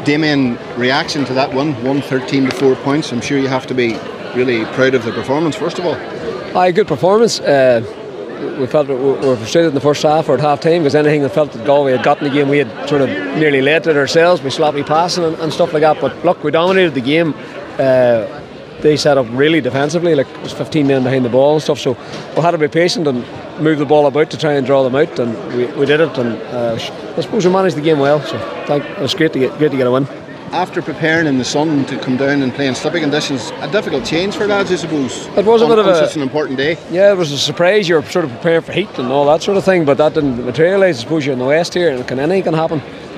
Damien, reaction to that one, 113 to 4 points. I'm sure you have to be really proud of the performance, first of all. Aye, good performance. We felt we were frustrated in the first half or at half time because anything that felt that Galway had gotten the game, we had sort of nearly led it ourselves by sloppy passing and stuff like that. But look, we dominated the game. They set up really defensively, like it was 15 men behind the ball and stuff. So we had to be patient and move the ball about to try and draw them out, and we did it. And I suppose we managed the game well. So it was great to get a win. After preparing in the sun to come down and play in slippy conditions, a difficult change for lads, I suppose. It was a bit of such an important day. Yeah, it was a surprise. You're sort of preparing for heat and all that sort of thing, but that didn't materialise. I suppose you're in the west here, and anything can happen.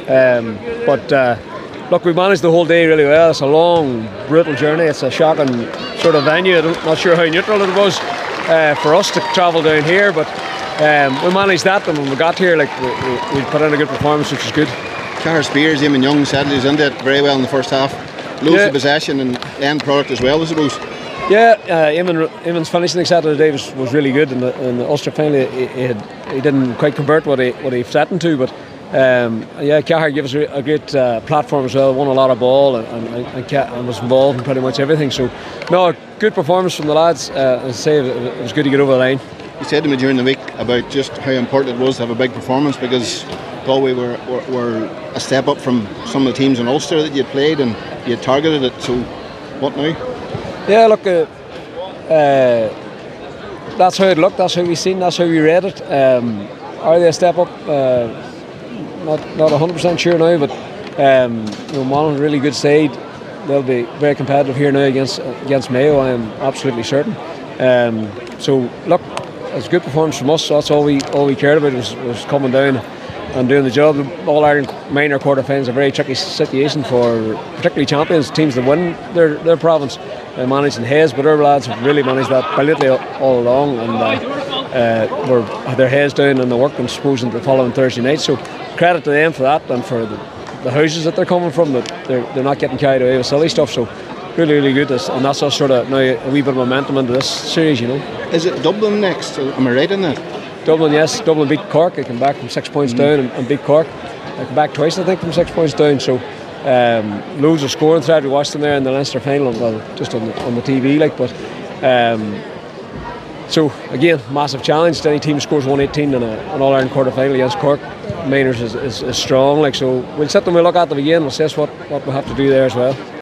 Look, we managed the whole day really well. It's a long, brutal journey. It's a shocking sort of venue. I'm not sure how neutral it was for us to travel down here, but we managed that, and when we got here, we put in a good performance, which is good. Cahir Spears, Eamon Young settled his into it very well in the first half. Loads of possession and end product as well, I suppose. Yeah, Eamon's finishing set of the day was really good. In the Ulster final, he didn't quite convert what he set into, but Cahir gave us a great platform as well. Won a lot of ball and was involved in pretty much everything. So, no, a good performance from the lads. As I say, it was good to get over the line. You said to me during the week about just how important it was to have a big performance because Galway were a step up from some of the teams in Ulster that you had played and you had targeted it. So, what now? Yeah, look, that's how it looked, that's how we seen, that's how we read it. Are they a step up? Not 100% sure now, but Monaghan, really good side. They'll be very competitive here now against Mayo, I am absolutely certain. So look, it's a good performance from us. So that's all we cared about was coming down and doing the job. The All-Ireland minor quarter-finals is a very tricky situation for particularly champions, teams that win their province. Managed in Hayes, but our lads have really managed that brilliantly all along, and had their heads down and they worked on supposing the following Thursday night. So credit to them for that and for the houses that they're coming from, that they're not getting carried away with silly stuff. So really good, and that's us sort of now a wee bit of momentum into this series, you know. Is it Dublin next? Am I right in that? Dublin, yes. Dublin beat Cork. They came back from 6 points down and beat Cork. They came back twice, I think, from 6 points down. So loads of scoring thread. We watched them there in the Leinster final, well, just on the TV, but so again, massive challenge. Any team scores 118 in an All-Ireland quarter-final against Cork, Minors is strong. So we'll sit them, we'll look at them again, we'll assess what we have to do there as well.